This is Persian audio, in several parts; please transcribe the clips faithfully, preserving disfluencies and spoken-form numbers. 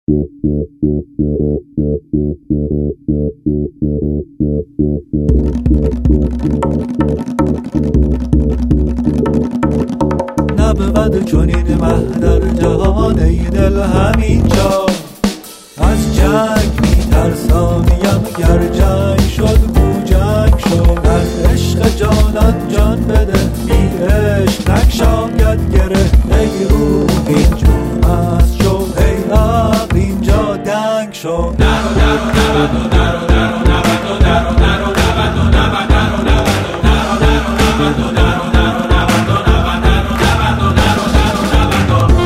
نبود چنین مه در جهان ای دل همینجا. از جنگ میترسانیم گر جنگ شد گو جنگ شد. در عشق جانان جان بده بی عشق نگشاید گره. ای روح اینجا مست شو ای عقل اینجا دنگ شو. درو درو نبدو درو درو نبدو درو درو نبدو نبدو درو نبدو درو درو نبدو درو درو نبدو نبدو درو درو نبدو.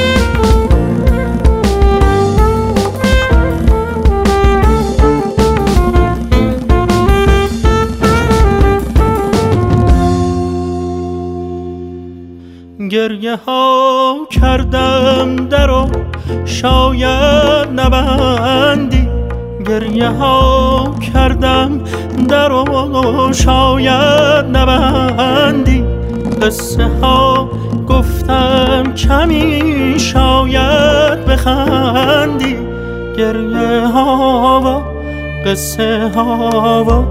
گریه ها کردم درو شاید نبندی. گریه ها کردم درو شاید نبندی. قصه ها گفتم کمی شاید بخندی. گریه ها و قصه ها و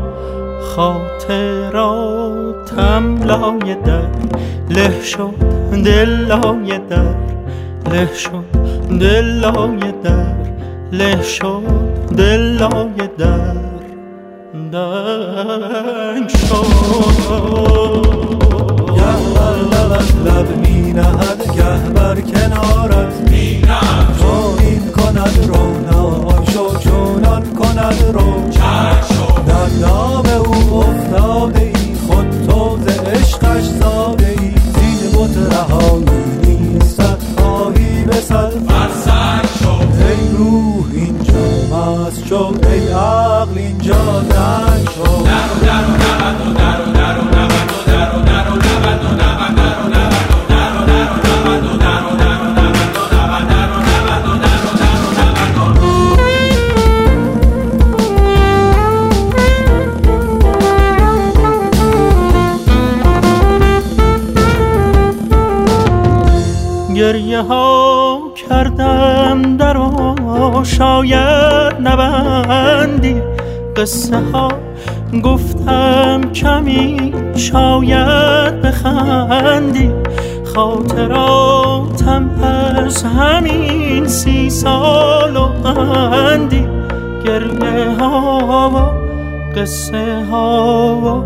خاطراتم لای در له شد. دل لای در له شد. دل لای در له شد. دل لای در دنگ شد. گه بر لبت لب می نهد گه بر کنارت می نهد. چونین کند رو نای شو چونان کند رو چنگ شو. در دام او افتاده ای خود تو ز عشقش زاده ای. زین بت رهایی نیستت خواهی به سر فرسنگ شو. ای روح اینجا مست شو ای عقل اینجا دنگ شو. درو درو نبدو درو درو نبدو درو درو نبدو نبدو درو نبدو درو درو نبدو درو درو نبدو نبدو درو درو نبدو. گریه ها کردم درو شاید نبندی. قصه ها گفتم کمی شاید بخندی. خاطراتم از همین سی سال و اندی. گریه ها و قصه ها و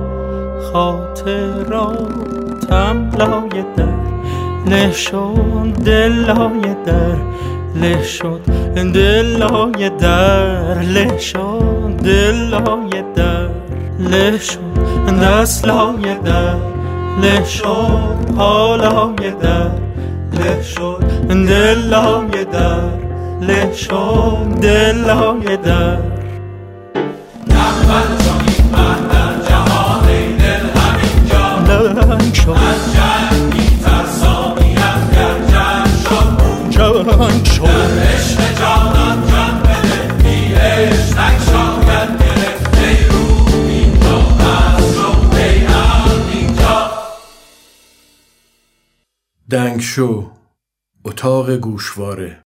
خاطراتم لای در له شد. دل لای در له شد. دل لای در له شد. دل لای در له شد. دست لای در له شد. پا لای در له شد. دل لای در له شد. دل لای در نبود چنین مه در جهان ای دل همینجا. دنگ شد. از جنگ میترسانیم گر جنگ شد جنگ شد. در عشق جانان جان بده بی عشق نگشاید گره. ای روح اینجا مست شو ای عقل اینجا دنگ شو اتاق گوشواره.